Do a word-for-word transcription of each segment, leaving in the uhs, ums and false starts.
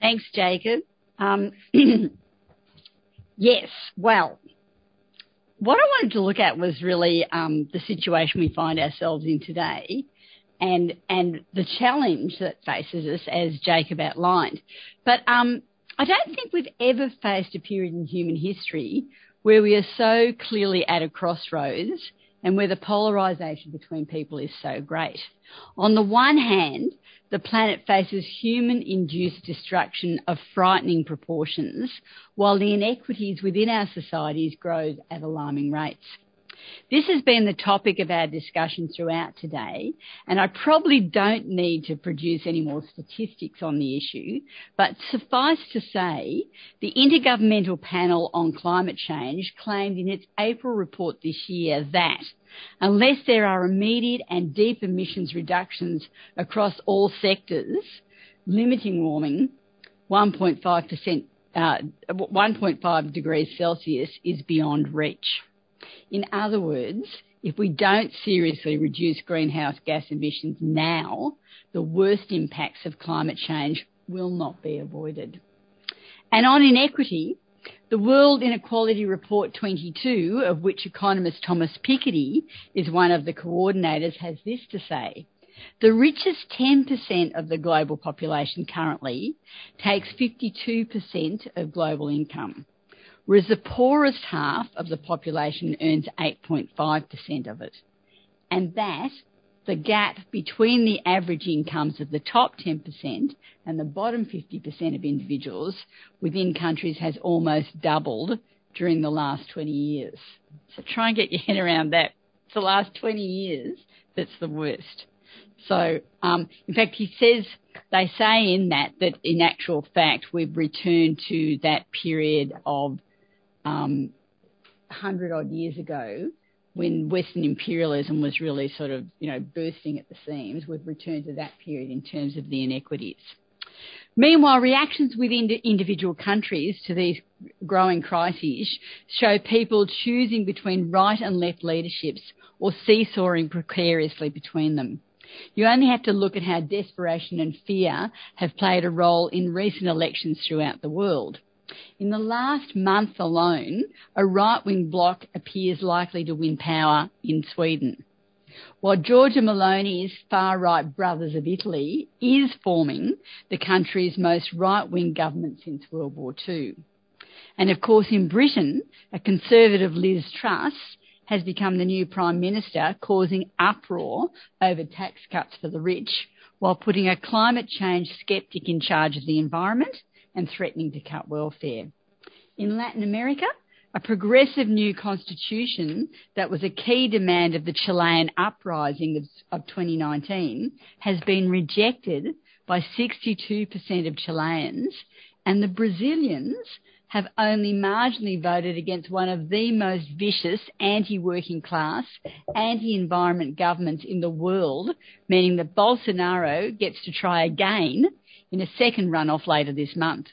Thanks, Jacob. Um, yes, well, what I wanted to look at was really um, the situation we find ourselves in today and and the challenge that faces us, as Jacob outlined. But um, I don't think we've ever faced a period in human history where we are so clearly at a crossroads and where the polarisation between people is so great. On the one hand, the planet faces human-induced destruction of frightening proportions, while the inequities within our societies grow at alarming rates. This has been the topic of our discussion throughout today, and I probably don't need to produce any more statistics on the issue, but suffice to say, the Intergovernmental Panel on Climate Change claimed in its April report this year that unless there are immediate and deep emissions reductions across all sectors, limiting warming one point five percent, uh, one point five degrees Celsius is beyond reach. In other words, if we don't seriously reduce greenhouse gas emissions now, the worst impacts of climate change will not be avoided. And on inequity, the World Inequality Report twenty-two, of which economist Thomas Piketty is one of the coordinators, has this to say: the richest ten percent of the global population currently takes fifty-two percent of global income, whereas the poorest half of the population earns eight point five percent of it. And that, the gap between the average incomes of the top ten percent and the bottom fifty percent of individuals within countries has almost doubled during the last twenty years. So try and get your head around that. It's the last twenty years that's the worst. So, um, in fact, he says, they say in that, that in actual fact, we've returned to that period of um, one hundred odd years ago when Western imperialism was really sort of, you know, bursting at the seams. We've returned to that period in terms of the inequities. Meanwhile, reactions within individual countries to these growing crises show people choosing between right and left leaderships or seesawing precariously between them. You only have to look at how desperation and fear have played a role in recent elections throughout the world. In the last month alone, a right-wing bloc appears likely to win power in Sweden, while Giorgia Meloni's far-right Brothers of Italy is forming the country's most right-wing government since World War Two. And of course, in Britain, a conservative Liz Truss has become the new Prime Minister, causing uproar over tax cuts for the rich, while putting a climate change sceptic in charge of the environment and threatening to cut welfare. In Latin America, a progressive new constitution that was a key demand of the Chilean uprising of, of twenty nineteen has been rejected by sixty-two percent of Chileans, and the Brazilians have only marginally voted against one of the most vicious anti-working class, anti-environment governments in the world, meaning that Bolsonaro gets to try again in a second runoff later this month.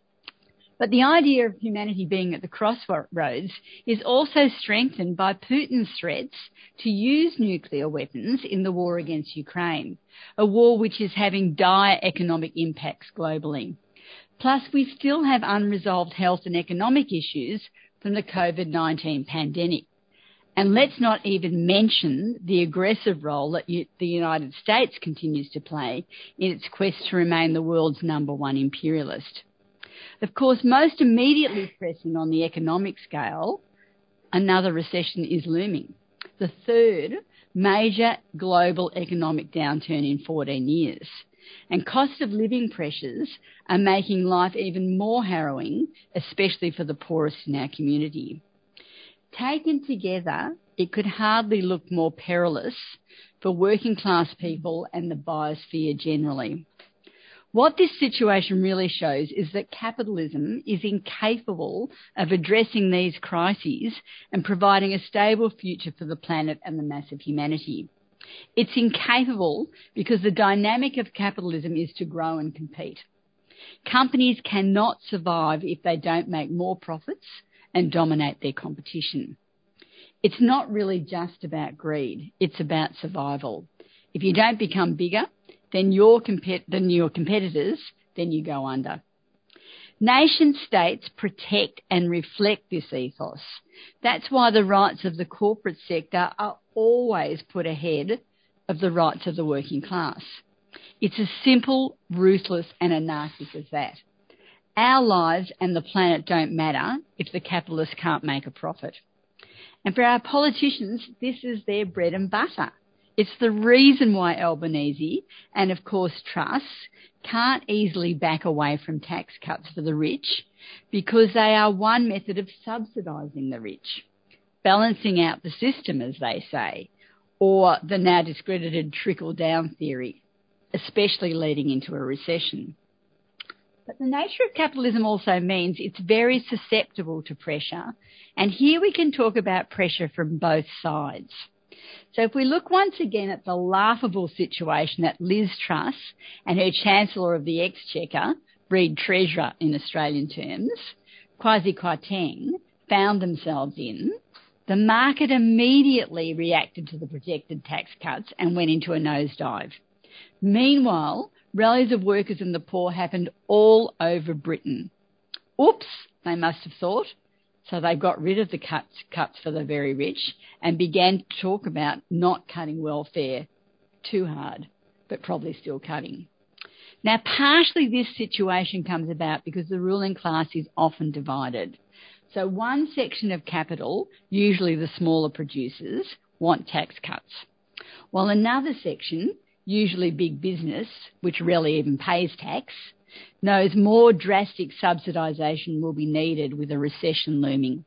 But the idea of humanity being at the crossroads is also strengthened by Putin's threats to use nuclear weapons in the war against Ukraine, a war which is having dire economic impacts globally. Plus, we still have unresolved health and economic issues from the COVID nineteen pandemic. And let's not even mention the aggressive role that the United States continues to play in its quest to remain the world's number one imperialist. Of course, most immediately pressing on the economic scale, another recession is looming, the third major global economic downturn in fourteen years. And cost of living pressures are making life even more harrowing, especially for the poorest in our community. Taken together, it could hardly look more perilous for working class people and the biosphere generally. What this situation really shows is that capitalism is incapable of addressing these crises and providing a stable future for the planet and the mass of humanity. It's incapable because the dynamic of capitalism is to grow and compete. Companies cannot survive if they don't make more profits and dominate their competition. It's not really just about greed, it's about survival. If you don't become bigger than your, compet- than your competitors, then you go under. Nation states protect and reflect this ethos. That's why the rights of the corporate sector are always put ahead of the rights of the working class. It's as simple, ruthless and anarchic as that. Our lives and the planet don't matter if the capitalists can't make a profit. And for our politicians, this is their bread and butter. It's the reason why Albanese and, of course, Truss can't easily back away from tax cuts for the rich, because they are one method of subsidising the rich, balancing out the system, as they say, or the now discredited trickle-down theory, especially leading into a recession. But the nature of capitalism also means it's very susceptible to pressure, and here we can talk about pressure from both sides. So if we look once again at the laughable situation that Liz Truss and her Chancellor of the Exchequer, Reid Treasurer in Australian terms, Kwasi Kwarteng, found themselves in, the market immediately reacted to the projected tax cuts and went into a nosedive. Meanwhile, rallies of workers and the poor happened all over Britain. Oops, they must have thought. So they got rid of the cuts, cuts for the very rich and began to talk about not cutting welfare too hard, but probably still cutting. Now, partially this situation comes about because the ruling class is often divided. So one section of capital, usually the smaller producers, want tax cuts, while another section, usually big business, which rarely even pays tax, knows more drastic subsidisation will be needed with a recession looming.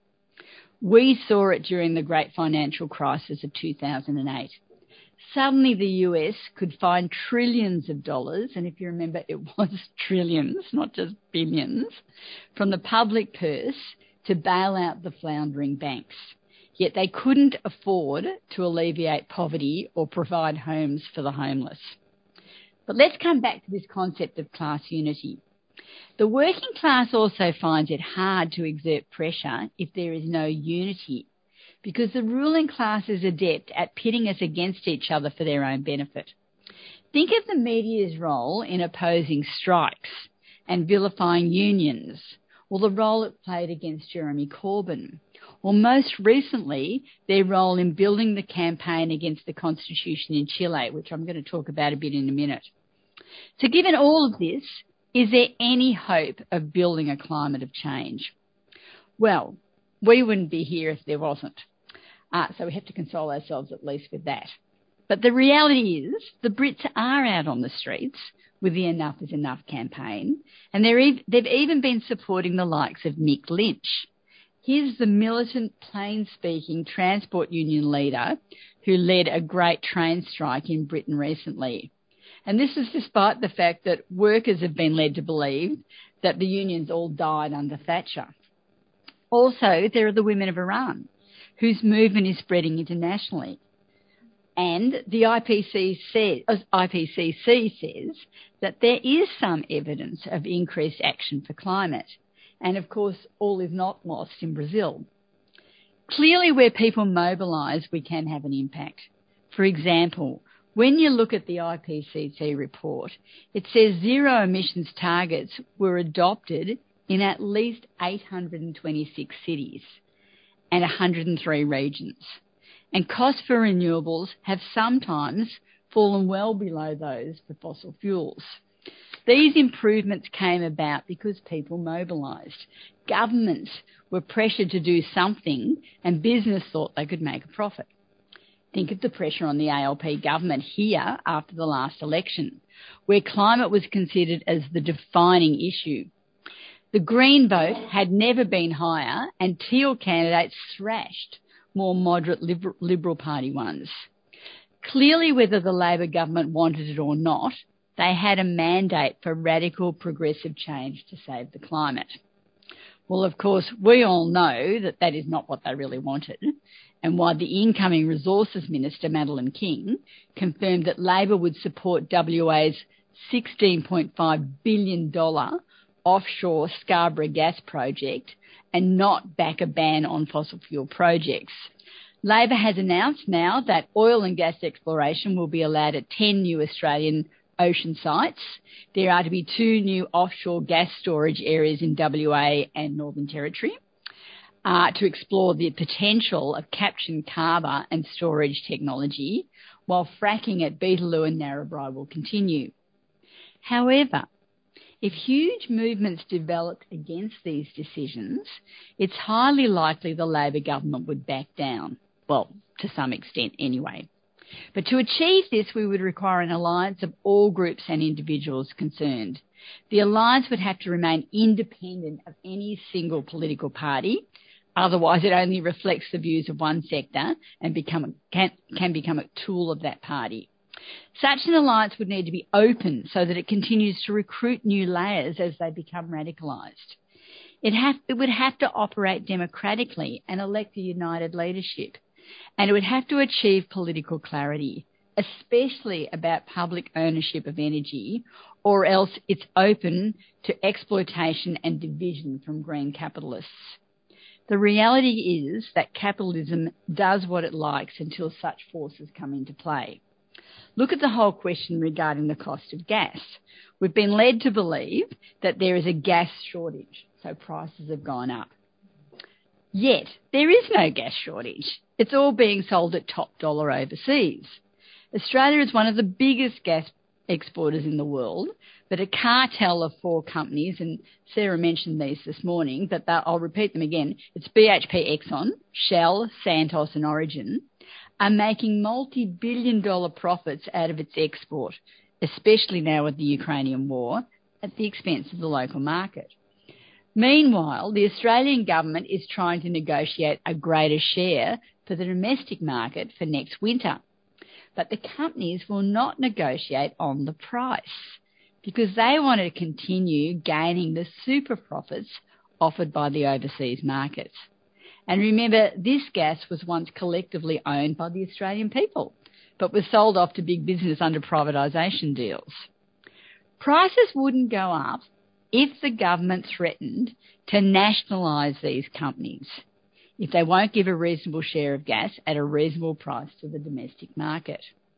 We saw it during the great financial crisis of two thousand eight. Suddenly the U S could find trillions of dollars, and if you remember, it was trillions, not just billions, from the public purse to bail out the floundering banks. Yet they couldn't afford to alleviate poverty or provide homes for the homeless. But let's come back to this concept of class unity. The working class also finds it hard to exert pressure if there is no unity, because the ruling class is adept at pitting us against each other for their own benefit. Think of the media's role in opposing strikes and vilifying unions, or the role it played against Jeremy Corbyn, or most recently, their role in building the campaign against the constitution in Chile, which I'm going to talk about a bit in a minute. So given all of this, is there any hope of building a climate of change? Well, we wouldn't be here if there wasn't. Uh, so we have to console ourselves at least with that. But the reality is the Brits are out on the streets with the Enough is Enough campaign, and they're ev- they've even been supporting the likes of Mick Lynch. Here's the militant, plain-speaking transport union leader who led a great train strike in Britain recently. And this is despite the fact that workers have been led to believe that the unions all died under Thatcher. Also, there are the women of Iran, whose movement is spreading internationally. And the I P C C, I P C C says that there is some evidence of increased action for climate. And, of course, all is not lost in Brazil. Clearly, where people mobilise, we can have an impact. For example, when you look at the I P C C report, it says zero emissions targets were adopted in at least eight hundred twenty-six cities and one hundred three regions. And costs for renewables have sometimes fallen well below those for fossil fuels. These improvements came about because people mobilised. Governments were pressured to do something, and business thought they could make a profit. Think of the pressure on the A L P government here after the last election, where climate was considered as the defining issue. The Green vote had never been higher, and Teal candidates thrashed more moderate Liberal, Liberal Party ones. Clearly, whether the Labor government wanted it or not, they had a mandate for radical progressive change to save the climate. Well, of course, we all know that that is not what they really wanted, and why the incoming Resources Minister, Madeleine King, confirmed that Labor would support W A's sixteen point five billion dollars offshore Scarborough gas project and not back a ban on fossil fuel projects. Labor has announced now that oil and gas exploration will be allowed at ten new Australian ocean sites. There are to be two new offshore gas storage areas in W A and Northern Territory uh, to explore the potential of captured carbon and storage technology, while fracking at Beetaloo and Narrabri will continue. However, if huge movements developed against these decisions, it's highly likely the Labor government would back down. Well, to some extent anyway. But to achieve this, we would require an alliance of all groups and individuals concerned. The alliance would have to remain independent of any single political party. Otherwise, it only reflects the views of one sector and become, can, can become a tool of that party. Such an alliance would need to be open so that it continues to recruit new layers as they become radicalised. It, have, it would have to operate democratically and elect a united leadership. And it would have to achieve political clarity, especially about public ownership of energy, or else it's open to exploitation and division from green capitalists. The reality is that capitalism does what it likes until such forces come into play. Look at the whole question regarding the cost of gas. We've been led to believe that there is a gas shortage, so prices have gone up. Yet, there is no gas shortage. It's all being sold at top dollar overseas. Australia is one of the biggest gas exporters in the world, but a cartel of four companies, and Sarah mentioned these this morning, but I'll repeat them again. It's B H P Exxon, Shell, Santos and Origin, are making multi-billion dollar profits out of its export, especially now with the Ukrainian war, at the expense of the local market. Meanwhile, the Australian government is trying to negotiate a greater share for the domestic market for next winter. But the companies will not negotiate on the price because they want to continue gaining the super profits offered by the overseas markets. And remember, this gas was once collectively owned by the Australian people, but was sold off to big business under privatisation deals. Prices wouldn't go up if the government threatened to nationalise these companies, if they won't give a reasonable share of gas at a reasonable price to the domestic market.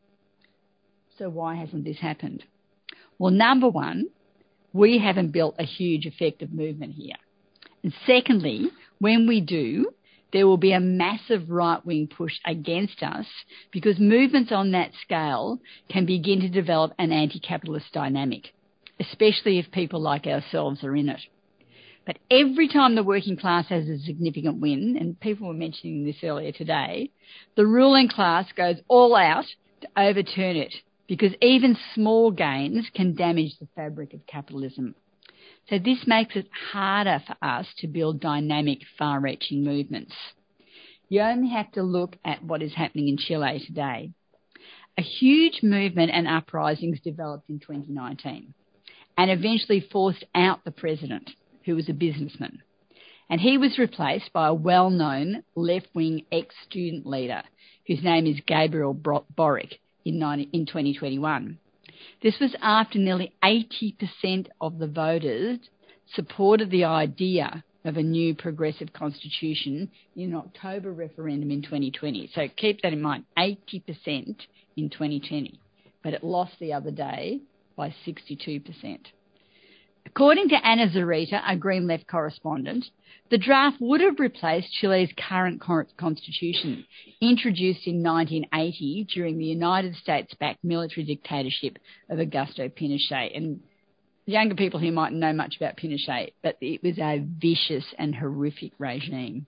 So why hasn't this happened? Well, number one, we haven't built a huge effective movement here. And secondly, when we do, there will be a massive right-wing push against us because movements on that scale can begin to develop an anti-capitalist dynamic, especially if people like ourselves are in it. But every time the working class has a significant win, and people were mentioning this earlier today, the ruling class goes all out to overturn it because even small gains can damage the fabric of capitalism. So this makes it harder for us to build dynamic, far-reaching movements. You only have to look at what is happening in Chile today. A huge movement and uprisings developed in twenty nineteen and eventually forced out the president, who was a businessman. And he was replaced by a well-known left-wing ex-student leader, whose name is Gabriel Boric, in twenty twenty-one. This was after nearly eighty percent of the voters supported the idea of a new progressive constitution in an October referendum in twenty twenty. So keep that in mind, eighty percent in twenty twenty. But it lost the other day by sixty-two percent. According to Anna Zarita, a Green Left correspondent, the draft would have replaced Chile's current constitution, introduced in nineteen eighty during the United States-backed military dictatorship of Augusto Pinochet. And younger people here mightn't know much about Pinochet, but it was a vicious and horrific regime.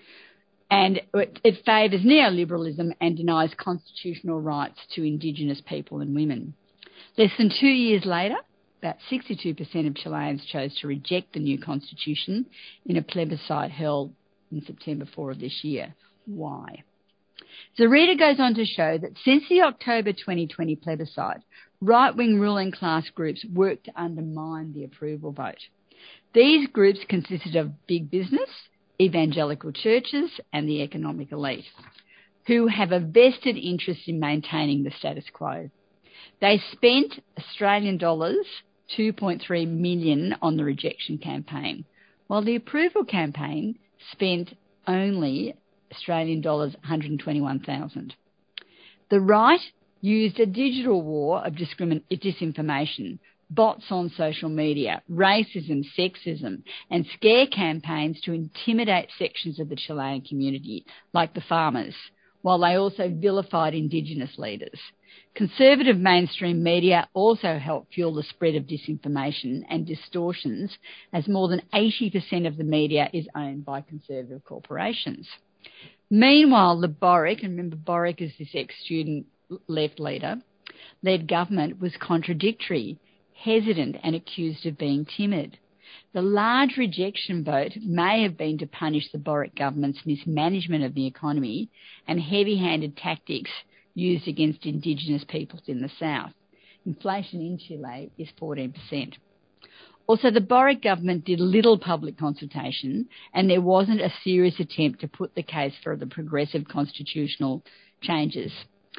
And it, it favours neoliberalism and denies constitutional rights to Indigenous people and women. Less than two years later, about sixty-two percent of Chileans chose to reject the new constitution in a plebiscite held in September fourth of this year. Why? Zarita goes on to show that since the October twenty twenty plebiscite, right-wing ruling class groups worked to undermine the approval vote. These groups consisted of big business, evangelical churches and the economic elite, who have a vested interest in maintaining the status quo. They spent Australian dollars two point three million dollars on the rejection campaign, while the approval campaign spent only Australian dollars one hundred twenty-one thousand dollars. The right used a digital war of discrimin- disinformation, bots on social media, racism, sexism, and scare campaigns to intimidate sections of the Chilean community, like the farmers, while they also vilified Indigenous leaders. Conservative mainstream media also helped fuel the spread of disinformation and distortions, as more than eighty percent of the media is owned by conservative corporations. Meanwhile, the Boric, and remember Boric is this ex-student left leader, led government was contradictory, hesitant and accused of being timid. The large rejection vote may have been to punish the Boric government's mismanagement of the economy and heavy-handed tactics used against Indigenous peoples in the south. Inflation in Chile is fourteen percent. Also, the Boric government did little public consultation, and there wasn't a serious attempt to put the case for the progressive constitutional changes.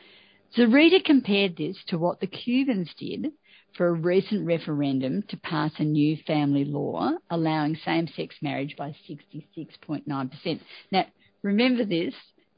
Zarita compared this to what the Cubans did for a recent referendum to pass a new family law allowing same-sex marriage by sixty-six point nine percent. Now, remember this,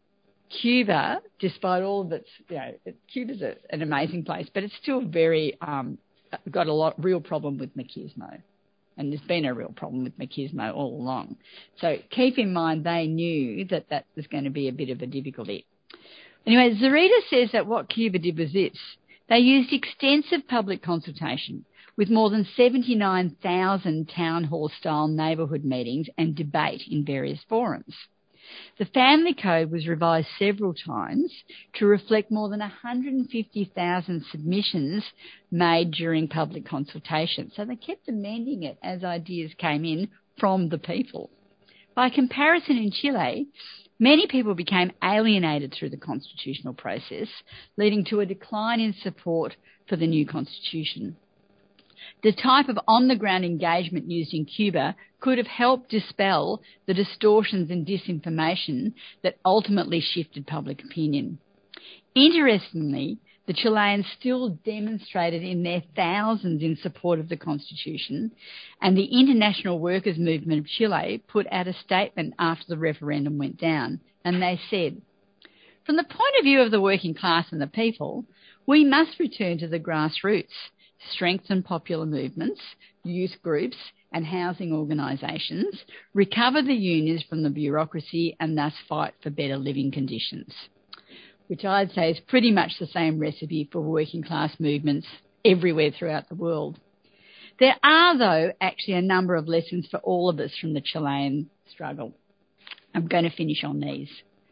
Cuba, despite all of its, you know, Cuba's a, an amazing place, but it's still very, um, got a lot, real problem with machismo. And there's been a real problem with machismo all along. So keep in mind they knew that that was going to be a bit of a difficulty. Anyway, Zarita says that what Cuba did was this. They used extensive public consultation with more than seventy-nine thousand town hall-style neighbourhood meetings and debate in various forums. The Family Code was revised several times to reflect more than one hundred fifty thousand submissions made during public consultation. So they kept amending it as ideas came in from the people. By comparison, in Chile, many people became alienated through the constitutional process, leading to a decline in support for the new constitution. The type of on-the-ground engagement used in Cuba could have helped dispel the distortions and disinformation that ultimately shifted public opinion. Interestingly, the Chileans still demonstrated in their thousands in support of the Constitution, and the International Workers' Movement of Chile put out a statement after the referendum went down, and they said, "From the point of view of the working class and the people, we must return to the grassroots, strengthen popular movements, youth groups and housing organisations, recover the unions from the bureaucracy and thus fight for better living conditions." Which I'd say is pretty much the same recipe for working class movements everywhere throughout the world. There are, though, actually a number of lessons for all of us from the Chilean struggle. I'm going to finish on these.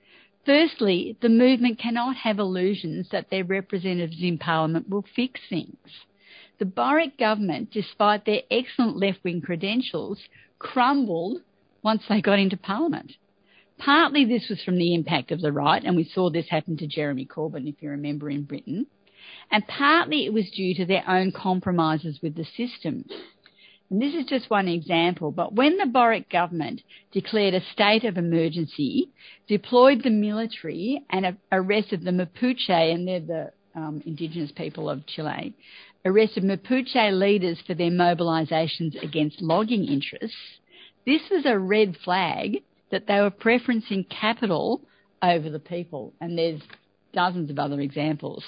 Firstly, the movement cannot have illusions that their representatives in Parliament will fix things. The Boric government, despite their excellent left-wing credentials, crumbled once they got into Parliament. Partly this was from the impact of the right, and we saw this happen to Jeremy Corbyn, if you remember, in Britain, and partly it was due to their own compromises with the system. And this is just one example, but when the Boric government declared a state of emergency, deployed the military and arrested the Mapuche, and they're the um, indigenous people of Chile, arrested Mapuche leaders for their mobilisations against logging interests, this was a red flag that they were preferencing capital over the people, and there's dozens of other examples.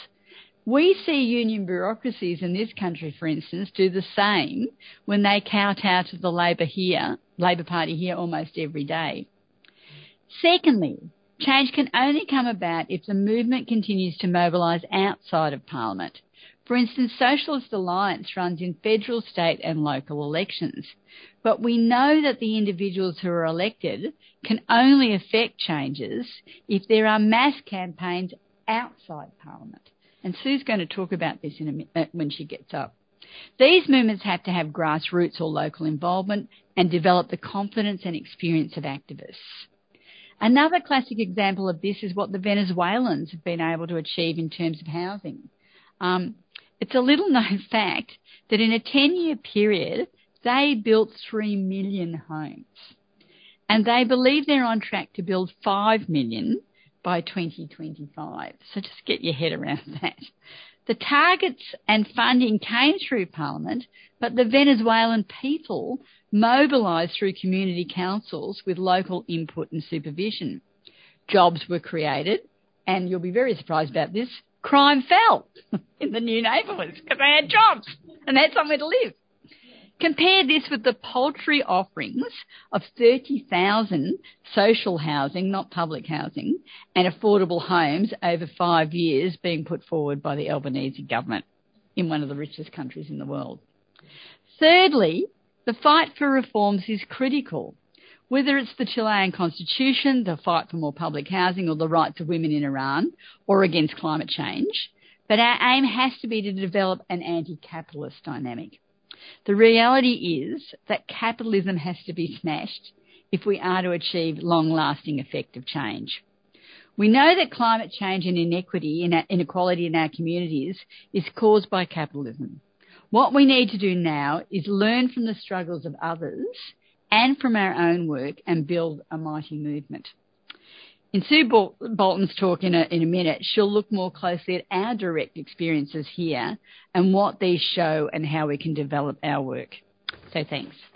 We see union bureaucracies in this country, for instance, do the same when they kowtow to the Labor here, Labor Party here almost every day. Secondly, change can only come about if the movement continues to mobilise outside of Parliament. For instance, Socialist Alliance runs in federal, state and local elections. But we know that the individuals who are elected can only effect changes if there are mass campaigns outside Parliament. And Sue's going to talk about this in a minute when she gets up. These movements have to have grassroots or local involvement and develop the confidence and experience of activists. Another classic example of this is what the Venezuelans have been able to achieve in terms of housing. Um, It's a little-known fact that in a ten-year period, they built three million homes. And they believe they're on track to build five million by twenty twenty-five. So just get your head around that. The targets and funding came through Parliament, but the Venezuelan people mobilised through community councils with local input and supervision. Jobs were created, and you'll be very surprised about this, crime fell in the new neighbourhoods because they had jobs and they had somewhere to live. Compare this with the paltry offerings of thirty thousand social housing, not public housing, and affordable homes over five years being put forward by the Albanese government in one of the richest countries in the world. Thirdly, the fight for reforms is critical. Whether it's the Chilean constitution, the fight for more public housing, or the rights of women in Iran, or against climate change, but our aim has to be to develop an anti-capitalist dynamic. The reality is that capitalism has to be smashed if we are to achieve long-lasting effective change. We know that climate change and inequity, inequality in our communities is caused by capitalism. What we need to do now is learn from the struggles of others and from our own work and build a mighty movement. In Sue Bolton's talk in a, in a minute, she'll look more closely at our direct experiences here and what these show and how we can develop our work. So thanks.